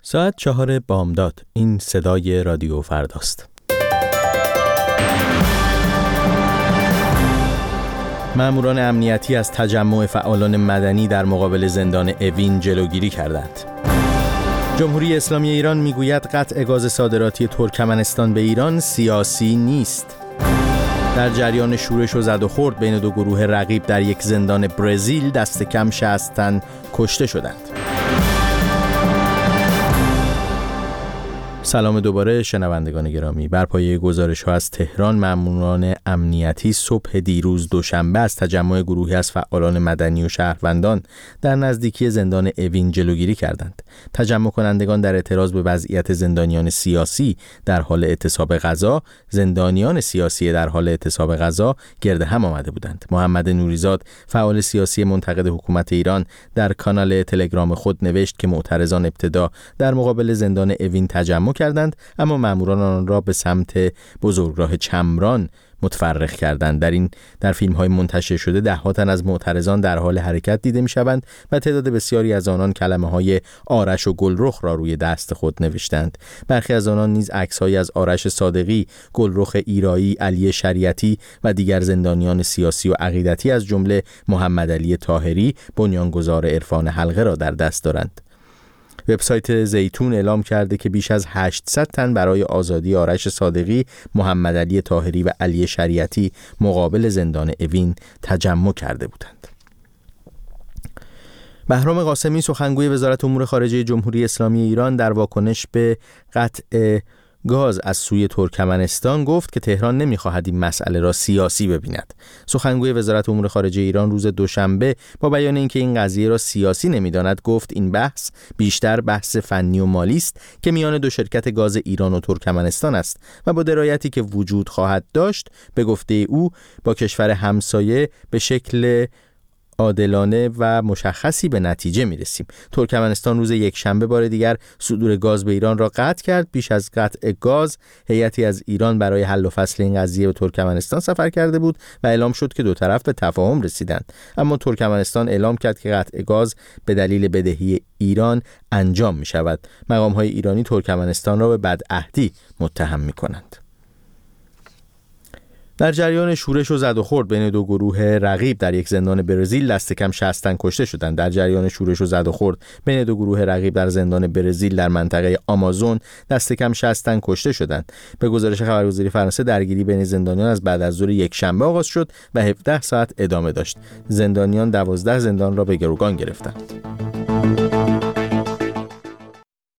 ساعت 4 بامداد. این صدای رادیو فرداست. ماموران امنیتی از تجمع فعالان مدنی در مقابل زندان اوین جلوگیری کردند. جمهوری اسلامی ایران میگوید قطع گاز صادراتی ترکمنستان به ایران سیاسی نیست. در جریان شورش و زد و خورد بین دو گروه رقیب در یک زندان برزیل دست کم 60 تن کشته شدند. سلام دوباره شنوندگان گرامی. بر پایه گزارش‌ها از تهران، ماموران امنیتی صبح دیروز دوشنبه از تجمع گروهی از فعالان مدنی و شهروندان در نزدیکی زندان اوین جلوگیری کردند. تجمع کنندگان در اعتراض به وضعیت زندانیان سیاسی در حال اعتصاب غذا، زندانیان سیاسی در حال اعتصاب غذا گرد هم آمده بودند. محمد نوریزاد، فعال سیاسی منتقد حکومت ایران، در کانال تلگرام خود نوشت که معترضان ابتدا در مقابل زندان اوین تجمع کردند، اما ماموران آن را به سمت بزرگراه چمران متفرق کردند. در فیلم‌های منتشر شده ده‌ها تن از معترضان در حال حرکت دیده می‌شوند و تعداد بسیاری از آنان کلمه‌های آرش و گلرخ را روی دست خود نوشتند. برخی از آنان نیز عکس‌هایی از آرش صادقی، گلرخ ایرایی، علی شریعتی و دیگر زندانیان سیاسی و عقیدتی از جمله محمد علی طاهری، بنیانگذار عرفان حلقه را در دست دارند. وبسایت زیتون اعلام کرده که بیش از 800 تن برای آزادی آرش صادقی، محمد علی طاهری و علی شریعتی مقابل زندان اوین تجمع کرده بودند. بهرام قاسمی، سخنگوی وزارت امور خارجه جمهوری اسلامی ایران، در واکنش به قطع گاز از سوی ترکمنستان گفت که تهران نمی‌خواهد این مسئله را سیاسی ببیند. سخنگوی وزارت امور خارجه ایران روز دوشنبه با بیان اینکه این قضیه را سیاسی نمی‌داند گفت این بحث بیشتر بحث فنی و مالی است که میان دو شرکت گاز ایران و ترکمنستان است و با درایتی که وجود خواهد داشت به گفته او با کشور همسایه به شکل عادلانه و مشخصی به نتیجه میرسیم. ترکمنستان روز یکشنبه بار دیگر صدور گاز به ایران را قطع کرد. پیش از قطع گاز هیئتی از ایران برای حل و فصل این قضیه به ترکمنستان سفر کرده بود و اعلام شد که دو طرف به تفاهم رسیدند، اما ترکمنستان اعلام کرد که قطع گاز به دلیل بدهی ایران انجام می شود. مقام‌های ایرانی ترکمنستان را به بدعهدی متهم می کنند. در جریان شورش و زد و خورد بین دو گروه رقیب در یک زندان برزیل دست کم 60 تن کشته شدند. در جریان شورش و زد و خورد بین دو گروه رقیب در زندان برزیل در منطقه آمازون دست کم 60 تن کشته شدند. به گزارش خبرگزاری فرانسه درگیری بین زندانیان از بعد از ظهر یکشنبه آغاز شد و 17 ساعت ادامه داشت. زندانیان 12 زندان را به گروگان گرفتند.